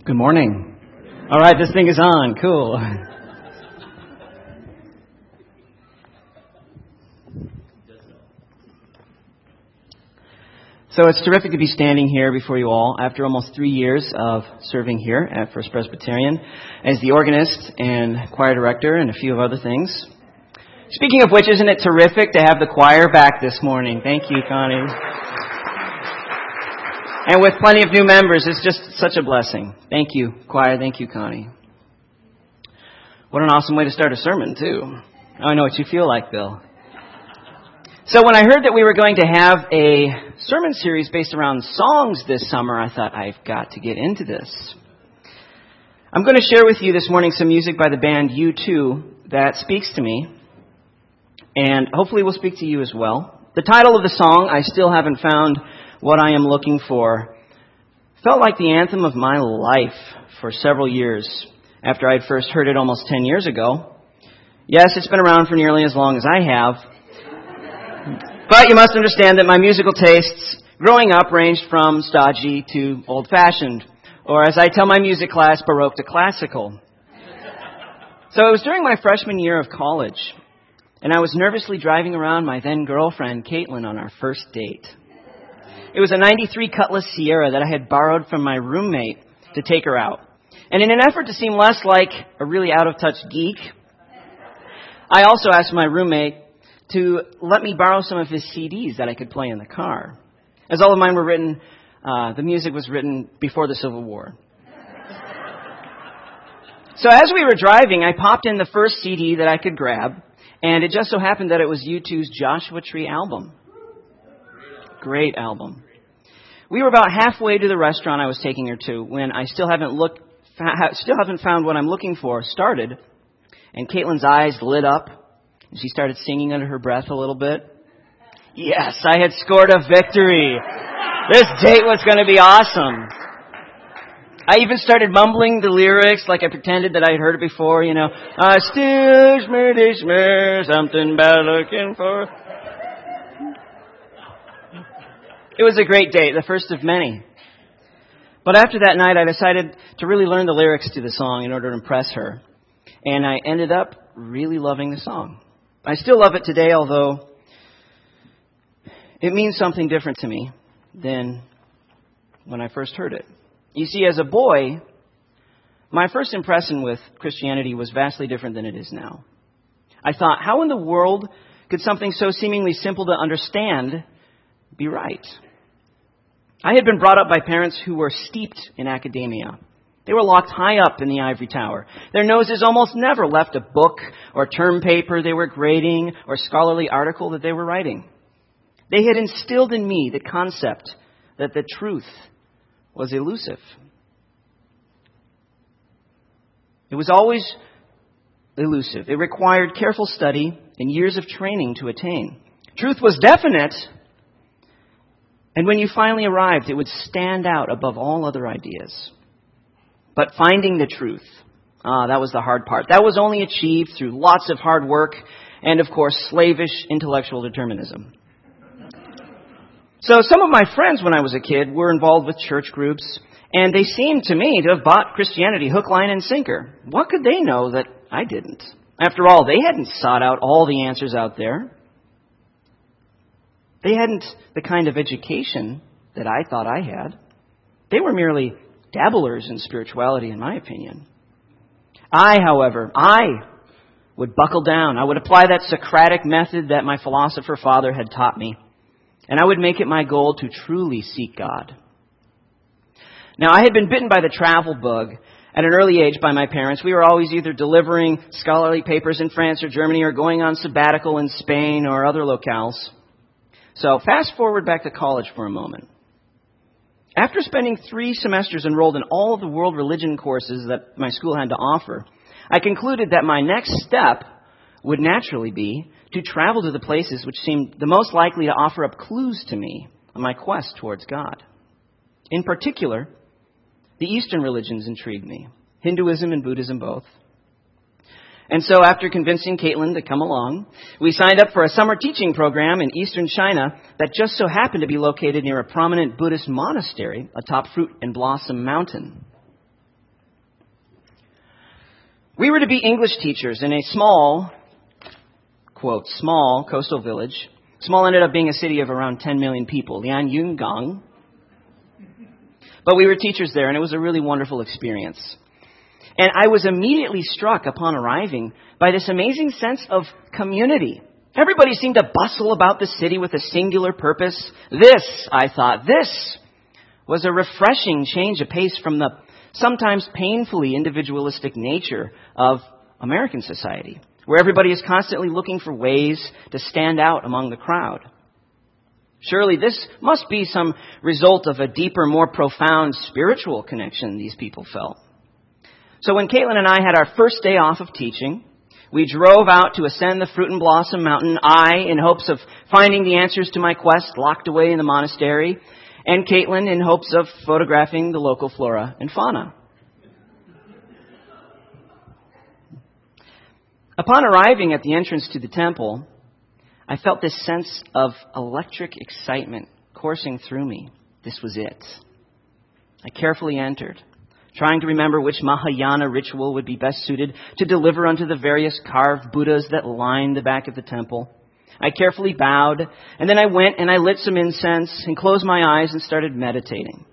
Good morning. All right, this thing is on. Cool. So it's terrific to be standing here before you all after almost 3 years of serving here at First Presbyterian as the organist and choir director and a few of other things. Speaking of which, isn't it terrific to have the choir back this morning? Thank you, Connie. And with plenty of new members, it's just such a blessing. Thank you, choir. Thank you, Connie. What an awesome way to start a sermon, too. Oh, I know what you feel like, Bill. So when I heard that we were going to have a sermon series based around songs this summer, I thought, I've got to get into this. I'm going to share with you this morning some music by the band U2 that speaks to me, and hopefully will speak to you as well. The title of the song, I Still Haven't Found What I Am Looking For, felt like the anthem of my life for several years after I'd first heard it almost 10 years ago. Yes, it's been around for nearly as long as I have. But you must understand that my musical tastes growing up ranged from stodgy to old-fashioned, or as I tell my music class, Baroque to classical. So it was during my freshman year of college, and I was nervously driving around my then-girlfriend, Caitlin, on our first date. It was a 93 Cutlass Sierra that I had borrowed from my roommate to take her out. And in an effort to seem less like a really out-of-touch geek, I also asked my roommate to let me borrow some of his CDs that I could play in the car. As all of mine were written, the music was written before the Civil War. So as we were driving, I popped in the first CD that I could grab, and it just so happened that it was U2's Joshua Tree album. Great album. We were about halfway to the restaurant I was taking her to when I still haven't found what I'm looking for started, and Caitlin's eyes lit up, and she started singing under her breath a little bit. Yes, I had scored a victory. This date was going to be awesome. I even started mumbling the lyrics like I pretended that I had heard it before, you know. I still smell something bad looking for. It was a great date, the first of many. But after that night, I decided to really learn the lyrics to the song in order to impress her. And I ended up really loving the song. I still love it today, although it means something different to me than when I first heard it. You see, as a boy, my first impression with Christianity was vastly different than it is now. I thought, how in the world could something so seemingly simple to understand be right? I had been brought up by parents who were steeped in academia. They were locked high up in the ivory tower. Their noses almost never left a book or term paper they were grading or scholarly article that they were writing. They had instilled in me the concept that the truth was elusive. It was always elusive. It required careful study and years of training to attain. Truth was definite, and when you finally arrived, it would stand out above all other ideas. But finding the truth, that was the hard part. That was only achieved through lots of hard work and, of course, slavish intellectual determinism. So some of my friends when I was a kid were involved with church groups, and they seemed to me to have bought Christianity hook, line, and sinker. What could they know that I didn't? After all, they hadn't sought out all the answers out there. They hadn't the kind of education that I thought I had. They were merely dabblers in spirituality, in my opinion. However, I would buckle down. I would apply that Socratic method that my philosopher father had taught me. And I would make it my goal to truly seek God. Now, I had been bitten by the travel bug at an early age by my parents. We were always either delivering scholarly papers in France or Germany or going on sabbatical in Spain or other locales. So fast forward back to college for a moment. After spending 3 semesters enrolled in all of the world religion courses that my school had to offer, I concluded that my next step would naturally be to travel to the places which seemed the most likely to offer up clues to me on my quest towards God. In particular, the Eastern religions intrigued me, Hinduism and Buddhism both. And so after convincing Caitlin to come along, we signed up for a summer teaching program in eastern China that just so happened to be located near a prominent Buddhist monastery atop Fruit and Blossom Mountain. We were to be English teachers in a small, quote, small coastal village. Small ended up being a city of around 10 million people, Lianyungang. But we were teachers there, and it was a really wonderful experience. And I was immediately struck upon arriving by this amazing sense of community. Everybody seemed to bustle about the city with a singular purpose. This, I thought, this was a refreshing change of pace from the sometimes painfully individualistic nature of American society, where everybody is constantly looking for ways to stand out among the crowd. Surely this must be some result of a deeper, more profound spiritual connection these people felt. So when Caitlin and I had our first day off of teaching, we drove out to ascend the Fruit and Blossom Mountain, I in hopes of finding the answers to my quest locked away in the monastery, and Caitlin in hopes of photographing the local flora and fauna. Upon arriving at the entrance to the temple, I felt this sense of electric excitement coursing through me. This was it. I carefully entered, trying to remember which Mahayana ritual would be best suited to deliver unto the various carved Buddhas that lined the back of the temple. I carefully bowed, and then I went and I lit some incense and closed my eyes and started meditating.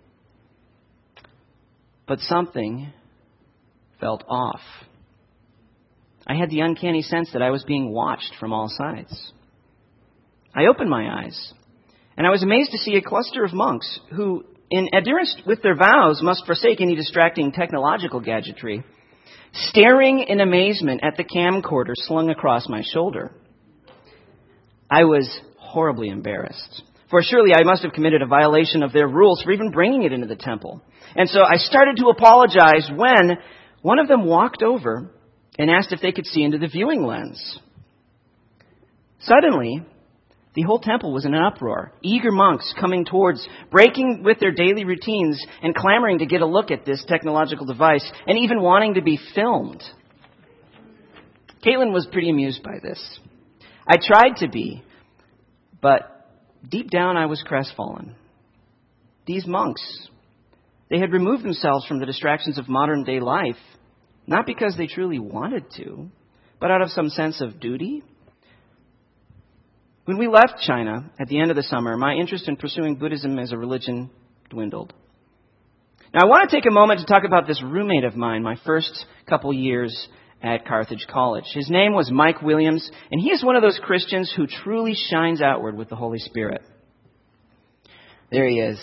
But something felt off. I had the uncanny sense that I was being watched from all sides. I opened my eyes, and I was amazed to see a cluster of monks who, in adherence with their vows, must forsake any distracting technological gadgetry, staring in amazement at the camcorder slung across my shoulder. I was horribly embarrassed, for surely I must have committed a violation of their rules for even bringing it into the temple. And so I started to apologize when one of them walked over and asked if they could see into the viewing lens. Suddenly, the whole temple was in an uproar. Eager monks coming towards, breaking with their daily routines and clamoring to get a look at this technological device and even wanting to be filmed. Caitlin was pretty amused by this. I tried to be, but deep down I was crestfallen. These monks, they had removed themselves from the distractions of modern day life, not because they truly wanted to, but out of some sense of duty. When we left China at the end of the summer, my interest in pursuing Buddhism as a religion dwindled. Now, I want to take a moment to talk about this roommate of mine, my first couple years at Carthage College. His name was Mike Williams, and he is one of those Christians who truly shines outward with the Holy Spirit. There he is.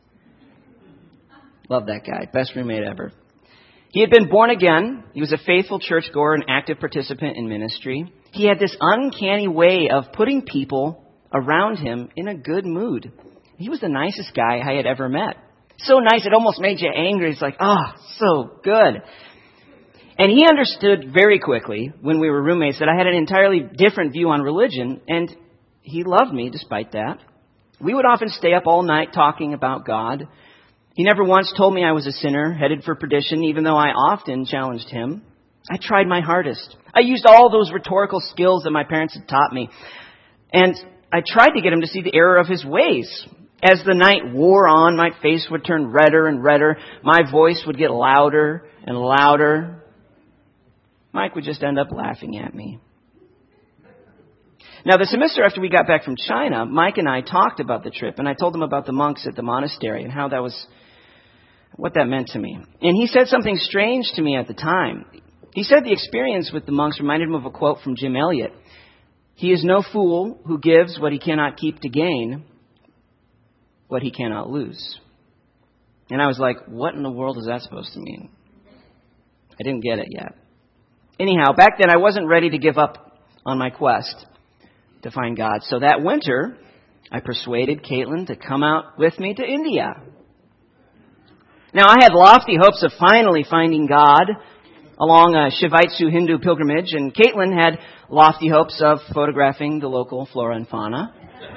Love that guy. Best roommate ever. He had been born again. He was a faithful churchgoer and active participant in ministry. He had this uncanny way of putting people around him in a good mood. He was the nicest guy I had ever met. So nice, it almost made you angry. It's like, so good. And he understood very quickly, when we were roommates, that I had an entirely different view on religion, and he loved me despite that. We would often stay up all night talking about God. He never once told me I was a sinner, headed for perdition, even though I often challenged him. I tried my hardest. I used all those rhetorical skills that my parents had taught me. And I tried to get him to see the error of his ways. As the night wore on, my face would turn redder and redder. My voice would get louder and louder. Mike would just end up laughing at me. Now, the semester after we got back from China, Mike and I talked about the trip, and I told him about the monks at the monastery and how that was, what that meant to me. And he said something strange to me at the time. He said the experience with the monks reminded him of a quote from Jim Elliot. He is no fool who gives what he cannot keep to gain what he cannot lose. And I was like, what in the world is that supposed to mean? I didn't get it yet. Anyhow, back then I wasn't ready to give up on my quest to find God. So that winter, I persuaded Caitlin to come out with me to India. Now, I had lofty hopes of finally finding God along a Shivaitsu Hindu pilgrimage, and Caitlin had lofty hopes of photographing the local flora and fauna.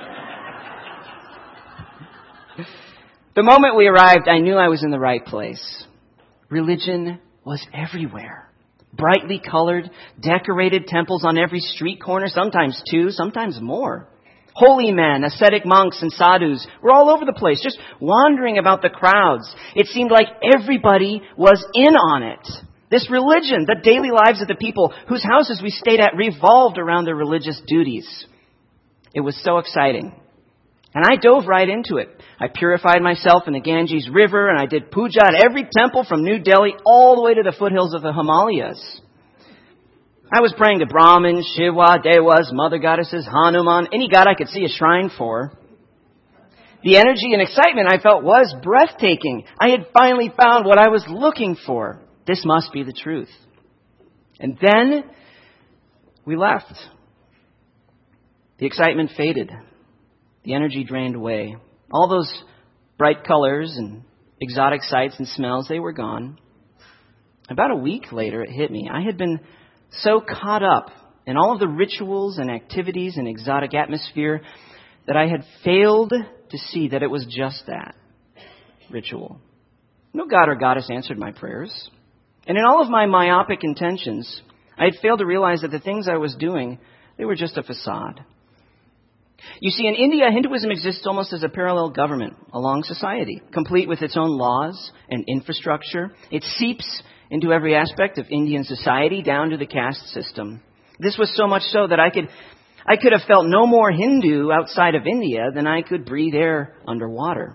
The moment we arrived, I knew I was in the right place. Religion was everywhere. Brightly colored, decorated temples on every street corner, sometimes two, sometimes more. Holy men, ascetic monks, and sadhus were all over the place, just wandering about the crowds. It seemed like everybody was in on it. This religion, the daily lives of the people whose houses we stayed at revolved around their religious duties. It was so exciting. And I dove right into it. I purified myself in the Ganges River, and I did puja at every temple from New Delhi all the way to the foothills of the Himalayas. I was praying to Brahmins, Shiva, Devas, mother goddesses, Hanuman, any god I could see a shrine for. The energy and excitement I felt was breathtaking. I had finally found what I was looking for. This must be the truth. And then we left. The excitement faded. The energy drained away. All those bright colors and exotic sights and smells, they were gone. About a week later, it hit me. I had been so caught up in all of the rituals and activities and exotic atmosphere that I had failed to see that it was just that, ritual. No god or goddess answered my prayers. And in all of my myopic intentions, I had failed to realize that the things I was doing, they were just a facade. You see, in India, Hinduism exists almost as a parallel government along society, complete with its own laws and infrastructure. It seeps into every aspect of Indian society, down to the caste system. This was so much so that I could have felt no more Hindu outside of India than I could breathe air underwater.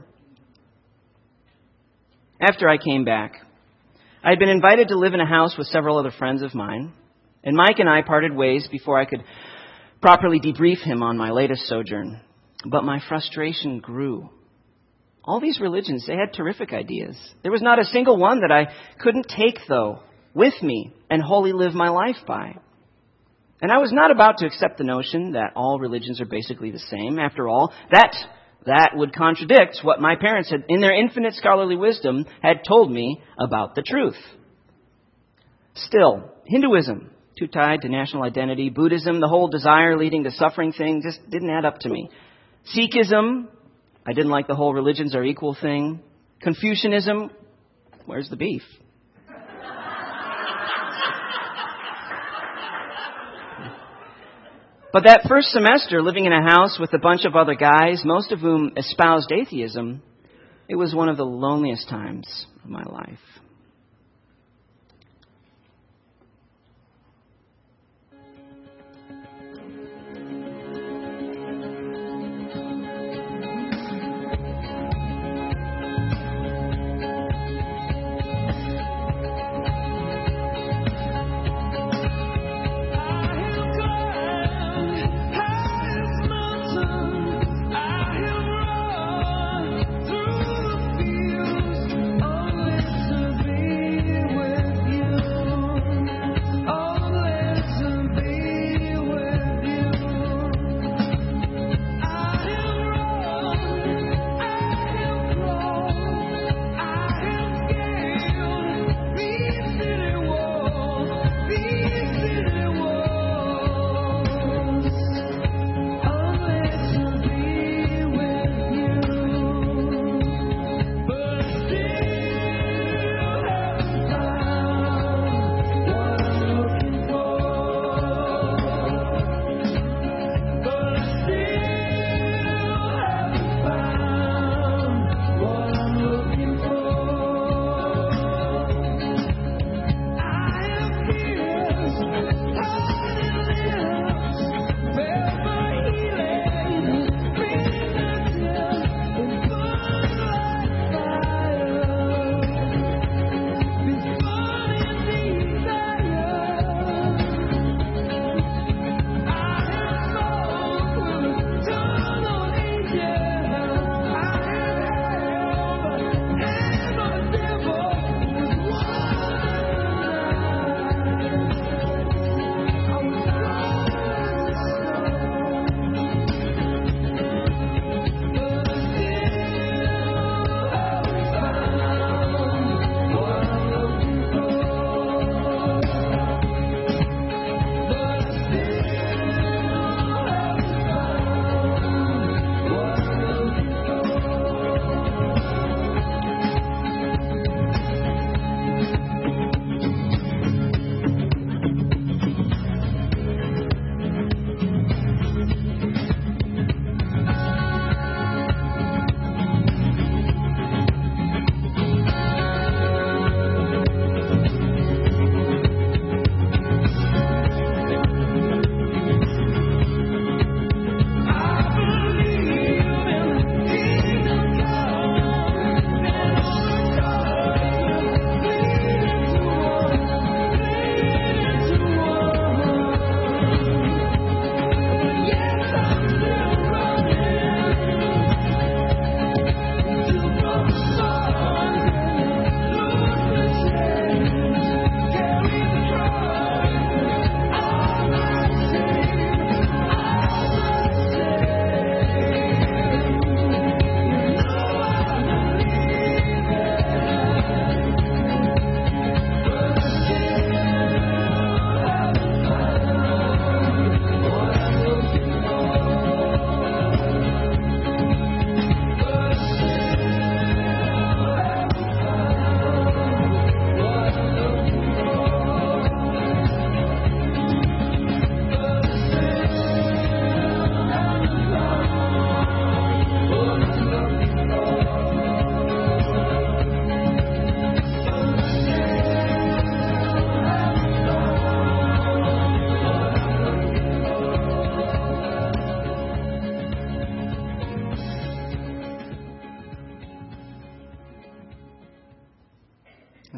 After I came back, I had been invited to live in a house with several other friends of mine, and Mike and I parted ways before I could properly debrief him on my latest sojourn. But my frustration grew. All these religions, they had terrific ideas. There was not a single one that I couldn't take, though, with me and wholly live my life by. And I was not about to accept the notion that all religions are basically the same. After all, that would contradict what my parents had, in their infinite scholarly wisdom, had told me about the truth. Still, Hinduism, too tied to national identity. Buddhism, the whole desire leading to suffering thing, just didn't add up to me. Sikhism, I didn't like the whole religions are equal thing. Confucianism, where's the beef? But that first semester, living in a house with a bunch of other guys, most of whom espoused atheism, it was one of the loneliest times of my life.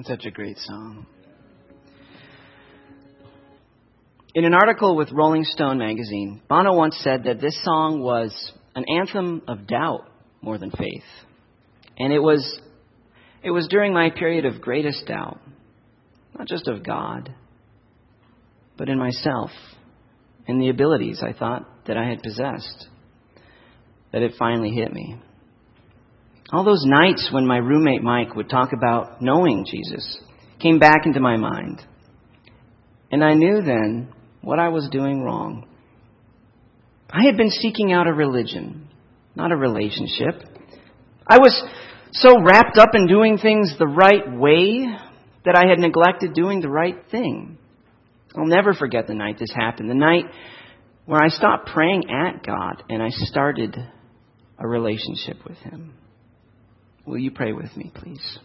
Such a great song. In an article with Rolling Stone magazine, Bono once said that this song was an anthem of doubt more than faith. And it was during my period of greatest doubt, not just of God, but in myself, in the abilities I thought that I had possessed, that it finally hit me. All those nights when my roommate Mike would talk about knowing Jesus came back into my mind. And I knew then what I was doing wrong. I had been seeking out a religion, not a relationship. I was so wrapped up in doing things the right way that I had neglected doing the right thing. I'll never forget the night this happened, the night where I stopped praying at God and I started a relationship with Him. Will you pray with me, please?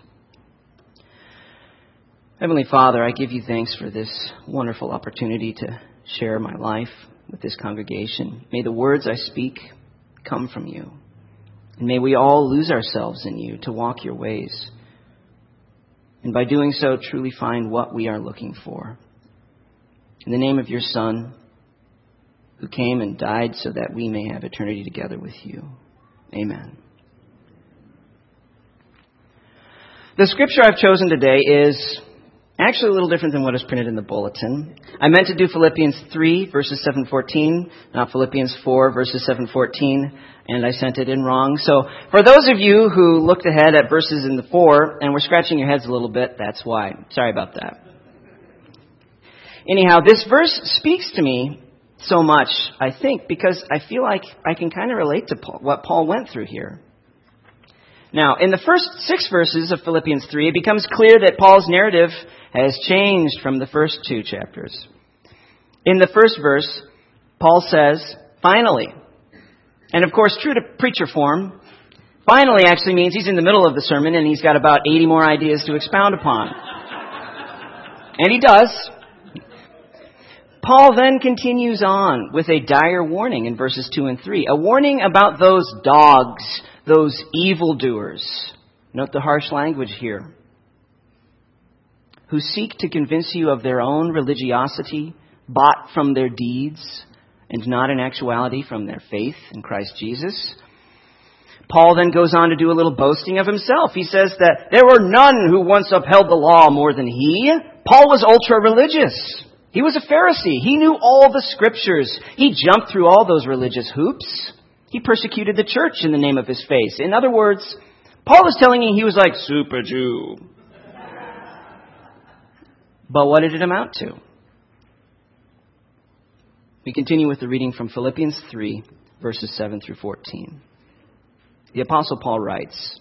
Heavenly Father, I give you thanks for this wonderful opportunity to share my life with this congregation. May the words I speak come from you. And may we all lose ourselves in you to walk your ways. And by doing so, truly find what we are looking for. In the name of your Son, who came and died so that we may have eternity together with you. Amen. The scripture I've chosen today is actually a little different than what is printed in the bulletin. I meant to do Philippians 3, verses 7-14, not Philippians 4, verses 7-14, and I sent it in wrong. So for those of you who looked ahead at verses in the 4 and were scratching your heads a little bit, that's why. Sorry about that. Anyhow, this verse speaks to me so much, I think, because I feel like I can kind of relate to what Paul went through here. Now, in the first 6 verses of Philippians 3, it becomes clear that Paul's narrative has changed from the first 2 chapters. In the first verse, Paul says, finally. And of course, true to preacher form, finally actually means he's in the middle of the sermon and he's got about 80 more ideas to expound upon. And he does. Paul then continues on with a dire warning in verses 2 and 3. A warning about those dogs, those evildoers. Note the harsh language here. Who seek to convince you of their own religiosity, bought from their deeds, and not in actuality from their faith in Christ Jesus. Paul then goes on to do a little boasting of himself. He says that there were none who once upheld the law more than he. Paul was ultra-religious. He was a Pharisee. He knew all the scriptures. He jumped through all those religious hoops. He persecuted the church in the name of his faith. In other words, Paul is telling you he was like super Jew. But what did it amount to? We continue with the reading from Philippians 3, verses 7-14. The Apostle Paul writes,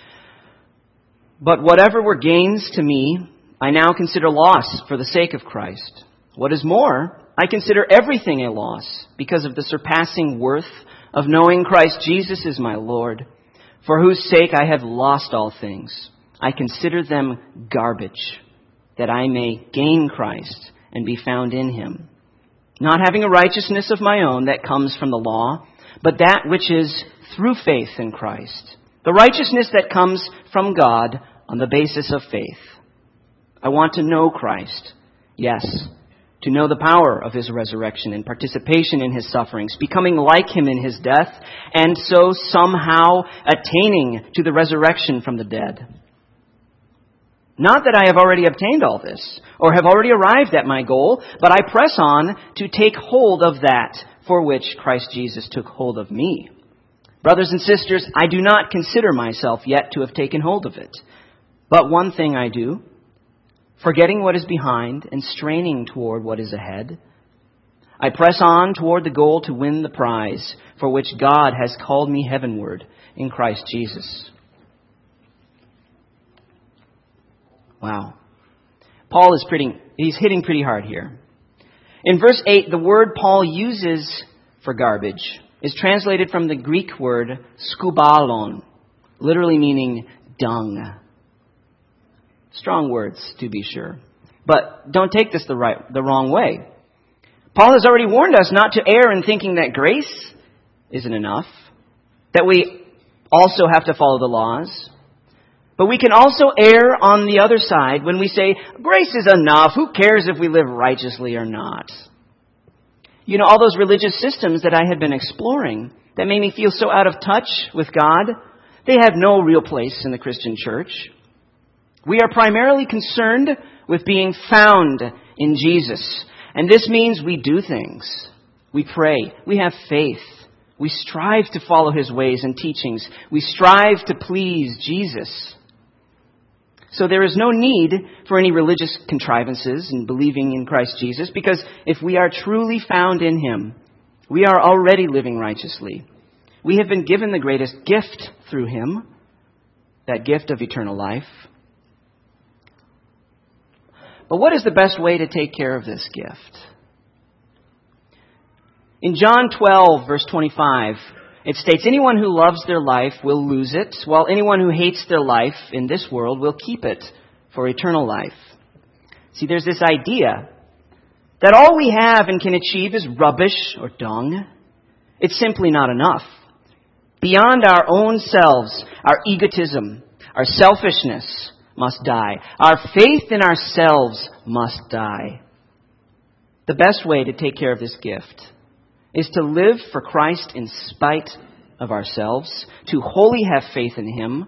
"But whatever were gains to me, I now consider loss for the sake of Christ. What is more, I consider everything a loss because of the surpassing worth of knowing Christ Jesus is my Lord, for whose sake I have lost all things. I consider them garbage, that I may gain Christ and be found in Him, not having a righteousness of my own that comes from the law, but that which is through faith in Christ, the righteousness that comes from God on the basis of faith. I want to know Christ, yes, to know the power of His resurrection and participation in His sufferings, becoming like Him in His death, and so somehow attaining to the resurrection from the dead. Not that I have already obtained all this, or have already arrived at my goal, but I press on to take hold of that for which Christ Jesus took hold of me. Brothers and sisters, I do not consider myself yet to have taken hold of it. But one thing I do, forgetting what is behind and straining toward what is ahead, I press on toward the goal to win the prize for which God has called me heavenward in Christ Jesus." Wow. Paul is he's hitting pretty hard here. In verse 8, the word Paul uses for garbage is translated from the Greek word skubalon, literally meaning dung. Strong words, to be sure. But don't take this the wrong way. Paul has already warned us not to err in thinking that grace isn't enough, that we also have to follow the laws. But we can also err on the other side when we say, grace is enough. Who cares if we live righteously or not? You know, all those religious systems that I had been exploring that made me feel so out of touch with God, they have no real place in the Christian church. We are primarily concerned with being found in Jesus. And this means we do things. We pray. We have faith. We strive to follow His ways and teachings. We strive to please Jesus. So there is no need for any religious contrivances in believing in Christ Jesus, because if we are truly found in Him, we are already living righteously. We have been given the greatest gift through Him, that gift of eternal life. But what is the best way to take care of this gift? In John 12, verse 25, it states, anyone who loves their life will lose it, while anyone who hates their life in this world will keep it for eternal life. See, there's this idea that all we have and can achieve is rubbish or dung. It's simply not enough. Beyond our own selves, our egotism, our selfishness must die. Our faith in ourselves must die. The best way to take care of this gift is to live for Christ in spite of ourselves, to wholly have faith in Him.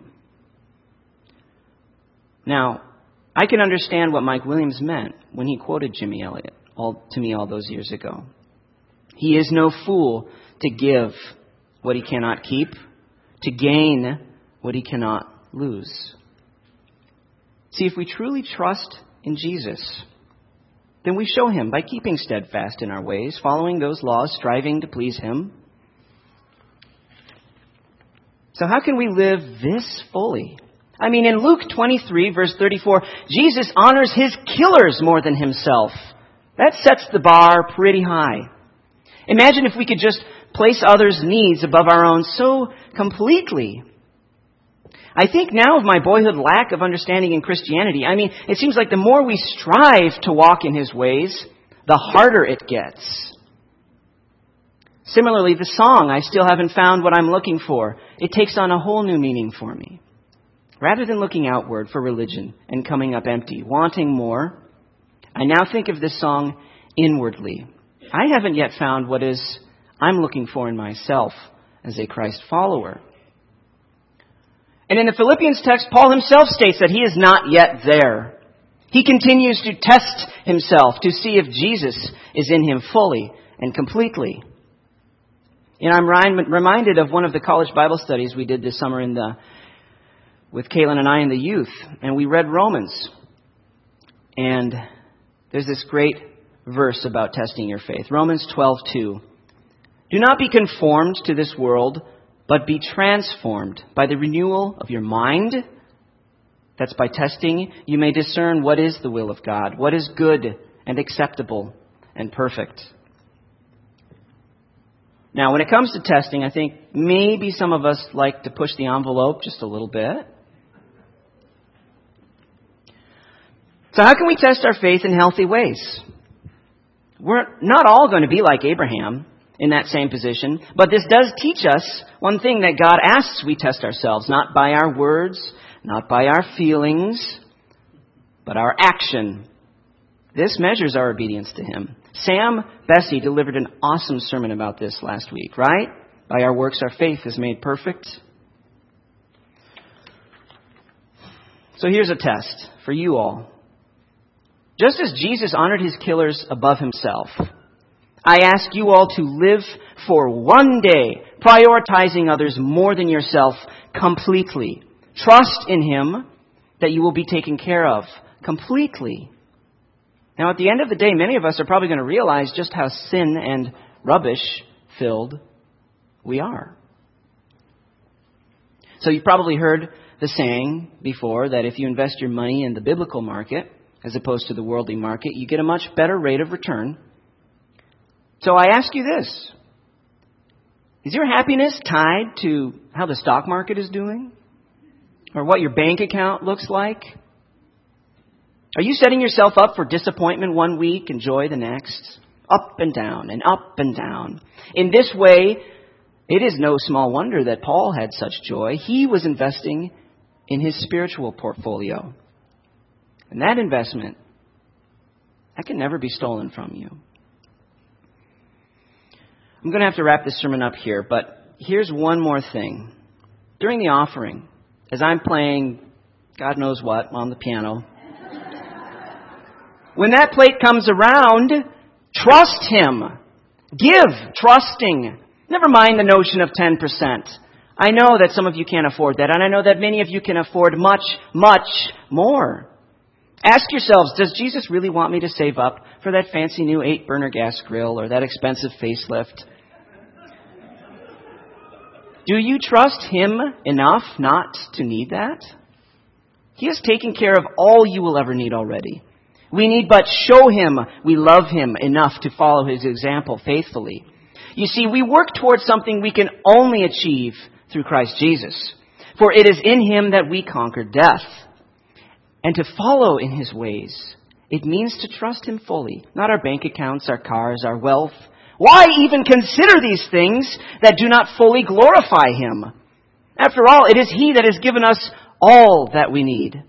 Now, I can understand what Mike Williams meant when he quoted Jimmy Elliott to me all those years ago. He is no fool to give what he cannot keep, to gain what he cannot lose. See, if we truly trust in Jesus, then we show Him by keeping steadfast in our ways, following those laws, striving to please Him. So how can we live this fully? I mean, in Luke 23, verse 34, Jesus honors His killers more than Himself. That sets the bar pretty high. Imagine if we could just place others' needs above our own so completely. I think now of my boyhood lack of understanding in Christianity. I mean, it seems like the more we strive to walk in His ways, the harder it gets. Similarly, the song, I still haven't found what I'm looking for, it takes on a whole new meaning for me. Rather than looking outward for religion and coming up empty, wanting more, I now think of this song inwardly. I haven't yet found what is I'm looking for in myself as a Christ follower. And in the Philippians text, Paul himself states that he is not yet there. He continues to test himself to see if Jesus is in him fully and completely. And I'm reminded of one of the college Bible studies we did this summer with Kaylin and I and the youth. And we read Romans. And there's this great verse about testing your faith. Romans 12:2. Do not be conformed to this world, but be transformed by the renewal of your mind. That's by testing. You may discern what is the will of God, what is good and acceptable and perfect. Now, when it comes to testing, I think maybe some of us like to push the envelope just a little bit. So how can we test our faith in healthy ways? We're not all going to be like Abraham in that same position, but this does teach us one thing, that God asks we test ourselves, not by our words, not by our feelings, but our action. This measures our obedience to Him. Sam Bessie delivered an awesome sermon about this last week, right? By our works, our faith is made perfect. So here's a test for you all. Just as Jesus honored His killers above Himself, I ask you all to live for one day, prioritizing others more than yourself completely. Trust in Him that you will be taken care of completely. Now, at the end of the day, many of us are probably going to realize just how sin and rubbish-filled we are. So you've probably heard the saying before that if you invest your money in the biblical market as opposed to the worldly market, you get a much better rate of return. So I ask you this. Is your happiness tied to how the stock market is doing? Or what your bank account looks like? Are you setting yourself up for disappointment one week and joy the next? Up and down and up and down. In this way, it is no small wonder that Paul had such joy. He was investing in his spiritual portfolio. And that investment, that can never be stolen from you. I'm going to have to wrap this sermon up here, but here's one more thing. During the offering, as I'm playing God knows what on the piano, when that plate comes around, trust Him. Give, trusting. Never mind the notion of 10%. I know that some of you can't afford that, and I know that many of you can afford much, much more. Ask yourselves, does Jesus really want me to save up for that fancy new 8-burner gas grill or that expensive facelift? Do you trust Him enough not to need that? He has taken care of all you will ever need already. We need but show Him we love Him enough to follow His example faithfully. You see, we work towards something we can only achieve through Christ Jesus. For it is in Him that we conquer death. And to follow in His ways, it means to trust Him fully. Not our bank accounts, our cars, our wealth. Why even consider these things that do not fully glorify Him? After all, it is He that has given us all that we need.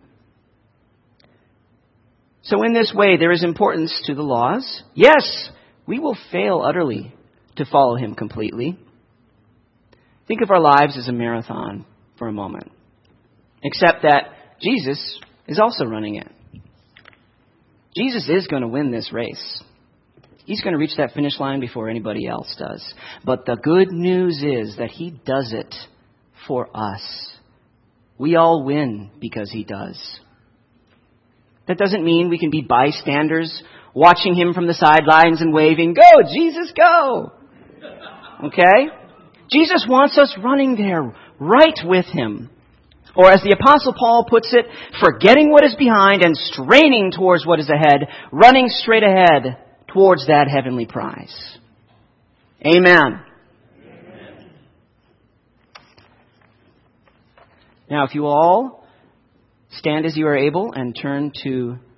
So in this way, there is importance to the laws. Yes, we will fail utterly to follow Him completely. Think of our lives as a marathon for a moment. Except that Jesus is also running it. Jesus is going to win this race. He's going to reach that finish line before anybody else does. But the good news is that He does it for us. We all win because He does. That doesn't mean we can be bystanders watching Him from the sidelines and waving, "Go, Jesus, go!" Okay? Jesus wants us running there right with Him. Or as the Apostle Paul puts it, forgetting what is behind and straining towards what is ahead, running straight ahead towards that heavenly prize. Amen. Amen. Now, if you all stand as you are able and turn to